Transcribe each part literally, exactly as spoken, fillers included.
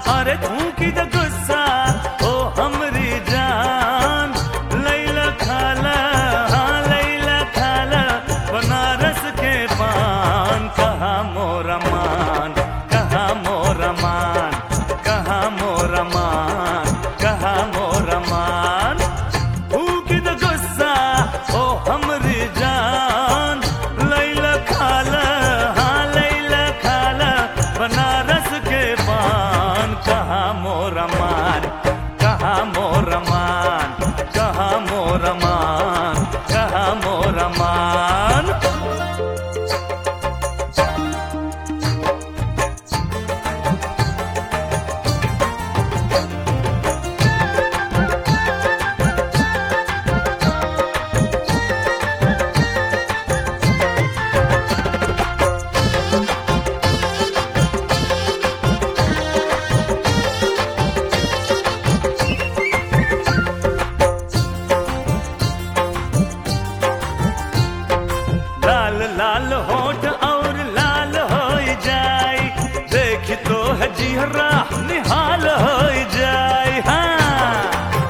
अरे थूकी द गुस्सा ओ हमरी जान, लैला खाला हाँ लैला खाला बनारस के पान। कहाँ मोरा मान, कहाँ मोरा मान, कहाँ मोरा मान, कहाँ मोरा मान। थूकी द गुस्सा ओ हमरी जान, लैला खाला हाँ लैला खाला बनारस के पान। कहाँ मोरा मान, कहाँ मोरा मान, कहाँ मोरा मान, कहाँ मोरा मान। लाल लाल होठ और लाल हो जाए, देख तो है जिहरा निहाल हो जाए। हाँ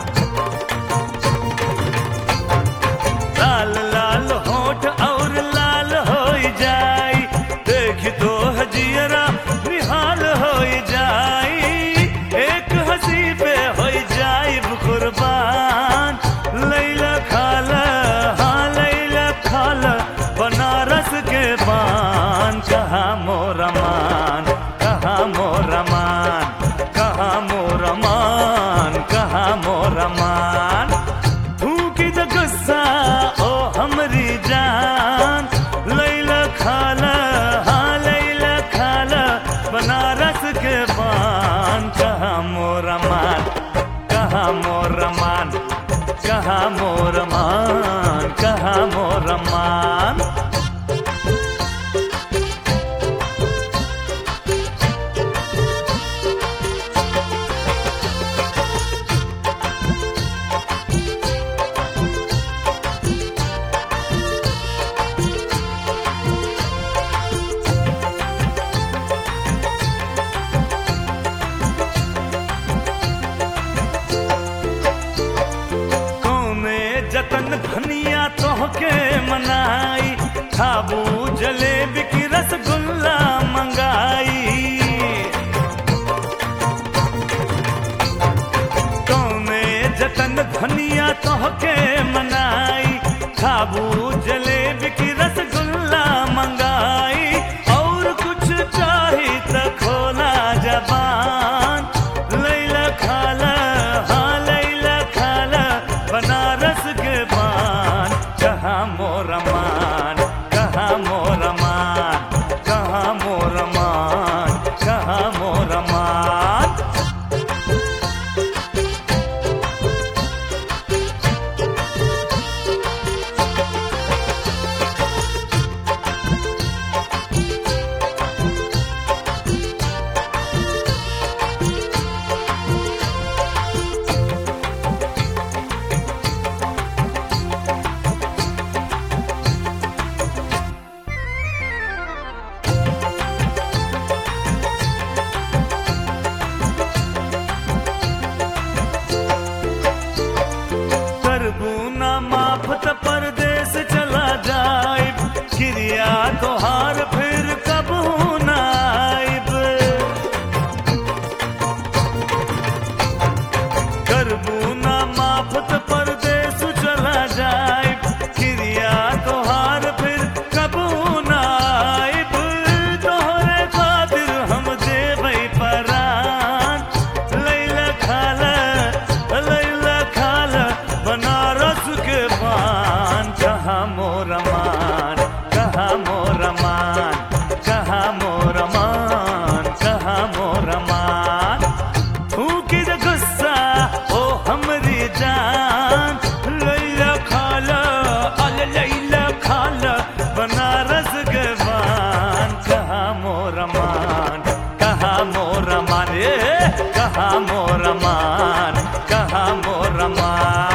लाल लाल होठ और लाल हो जाए, देख तो है जिहरा निहाल हो जाए। एक हंसी पे हो जाए कुर्बान, लैला खाला हाँ लैला खाला बनारस के पान। कहाँ मोरा मान, कहाँ मोरा मान, कहाँ मोरा मान, कहाँ मोरा मान। थूकी द गुस्सा ओ हमरी जान, लैला खाला हाँ लैला खाला बनारस के पान। कहाँ मोरा मान, कहाँ मोरा मान, कहाँ मोरा मान, कहाँ मोरा मान। जतन धनिया तोहके मनाई, खाबू जलेबी की रसगुल्ला मंगाई। कौने जतन धनिया तोहके मनाई, खाबू जलेबी की रसगुल्ला मंगाई। और कुछ चाही त खोला जबान, लैला खाला हाँ लैला खाला बनारस के पान। कहाँ मोरा मान, कहाँ मोरा मान, कहाँ मोरा मान, कहाँ मोरा मान। करबूना माफ त परदेस चला जाए, क्रिया तोहार फिर कबहू ना आइब। करबूना माफ त परदेस चला जाए, क्रिया तोहार फिर कबहू ना आइब। तोहरे खातिर हम देबै परान, लैला खाला लैला खाला बनारस के पान। कहाँ मोरा मान, कहाँ मोरा मान, कहाँ मोरा मान, कहाँ मोरा मान। थूकी द गुस्सा ओ हमरी जान, लैला खाला अल लैला खाला बनारस के पान। कहाँ मोरा मान, कहाँ मोरा मान, ए कहाँ मोरा मान, कहाँ मोरा मान।